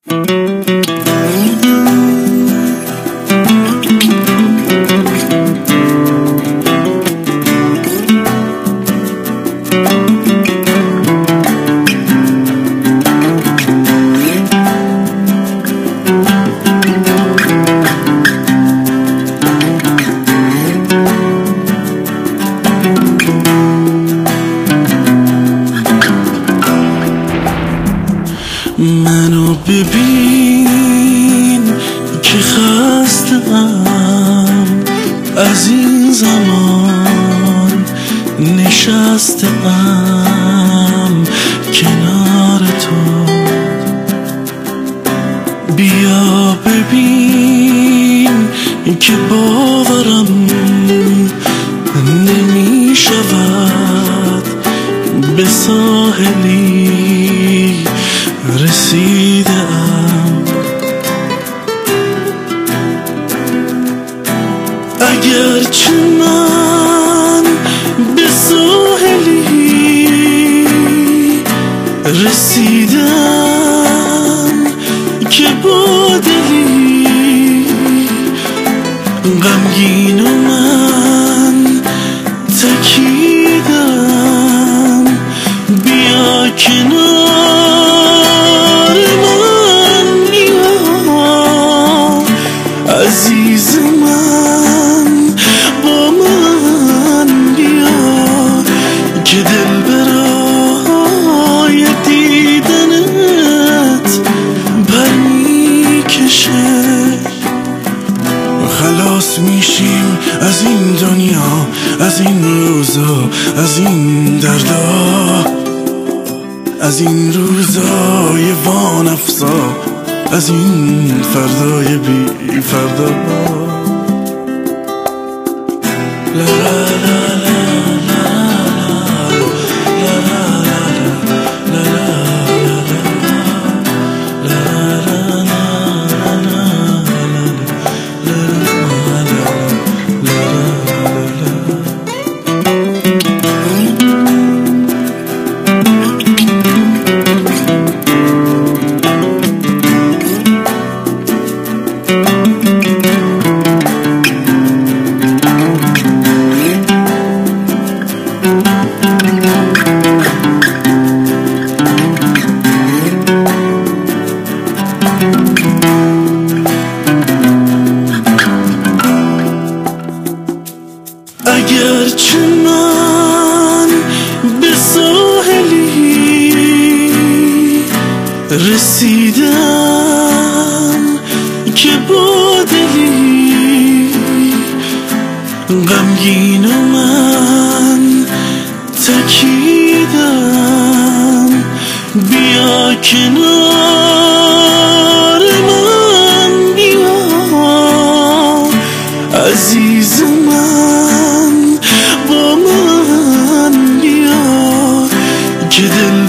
منو ببین که خسته‌ام از این زمان، نشسته‌ام کنار تو. بیا ببین که باورم نمی شود به ساحلی رسیدم. اگرچه من به ساحلی رسیدم که با دلی غمگین و من تکیدم. بیا کنار من، بیا عزیز من، با من بیا که دل برای دیدنت پر میکشه. خلاص میشیم از این دنیا، از این روزا، از این دردا، از این روزای وانفسا، از این فردای بی فردا. لا لا لا اگرچه من به ساحلی رسیدم که با دلی غمگین و من تکیدم. بیا کنار من، بیا عزیز من، با من بیا که دل